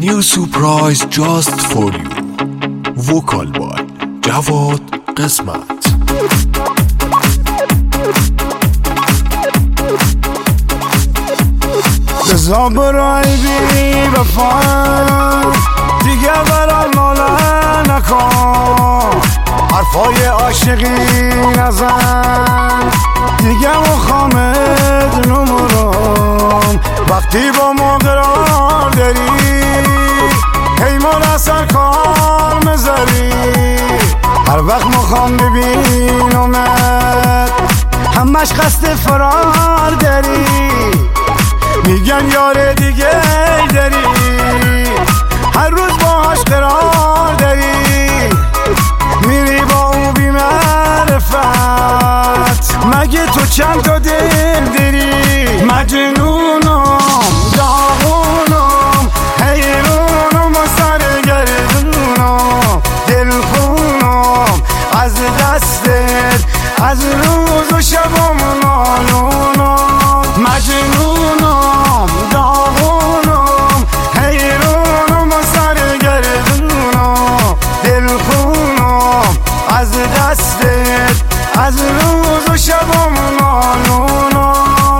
New surprise just for you. Vocal by جواد قسمت. بزا برای بی وفا دیگه برام ناله نکن، حرفای عاشقی نزن دیگه مخامد نمورم. وقتی با ما قرار داری هی ما را سر کار مذاری، هر وقت مخوام ببینمت همش قصد فرار داری. میگن یار دیگه داری، هر روز باهاش قرار داری، میری با او بی معرفت. مگه تو چند تا دل داری؟ مجنونم داغونم حیرونم و سرگردونم، دلخونم از دستت از روز و شبم نالونم. مجنونم داغونم حیرونم و سرگردونم، دلخونم از دستت از روز و شبم نالونم.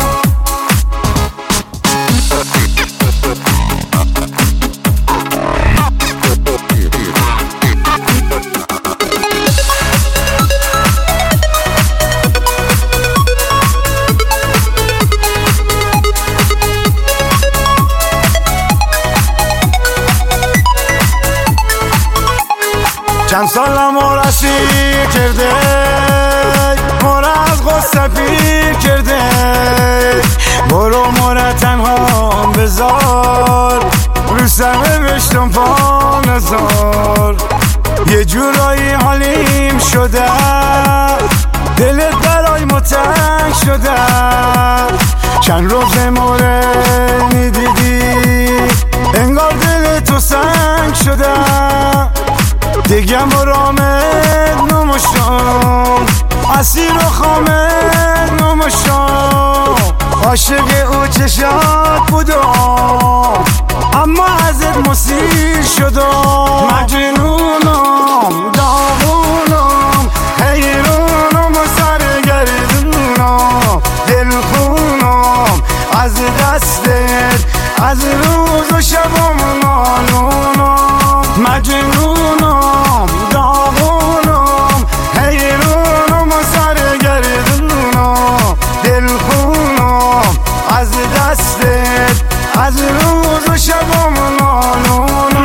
چند سال ما را سیر کرده، ما را از غصه پیر کرده. برو ما را تنها بذار، رو سمه بشتم پا نزار. یه جورایی حالیم شده، دلت برای ما تنگ شده. چند روز ما را ندیدی انگار دل تو سنگ شده. دیگه مرامت نموشم، اسیر و خامت نموشم. عاشق او چشات بودم اما ازت مسیر شدم.